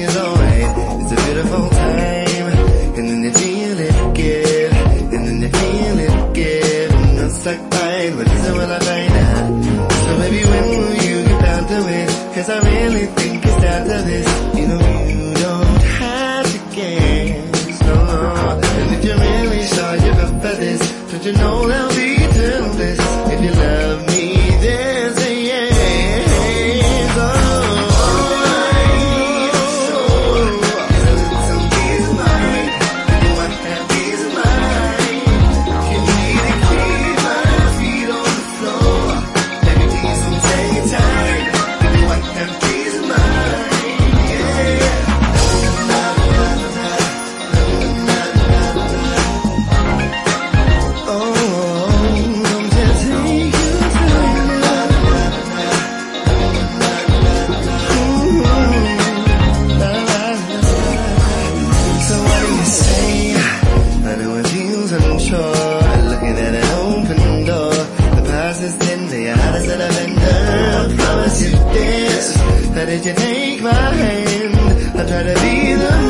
is alright. It's a beautiful time, and then you feel it give, and then you feel it give, and it's like fine, but this is what I find out. So baby, when will you get down to it? Cause I really think it's down to this. You know you don't have to guess, no. And if you're really sure you're up for this, don't you know there'll be eternal bliss? If you love me, then say yes. Oh, I need a soul, some peace of mind. You want that peace of mind? You need to keep my feet on the floor. Baby, please don't take your time. You want that peace of mind? That if you take my hand, I'll try to be the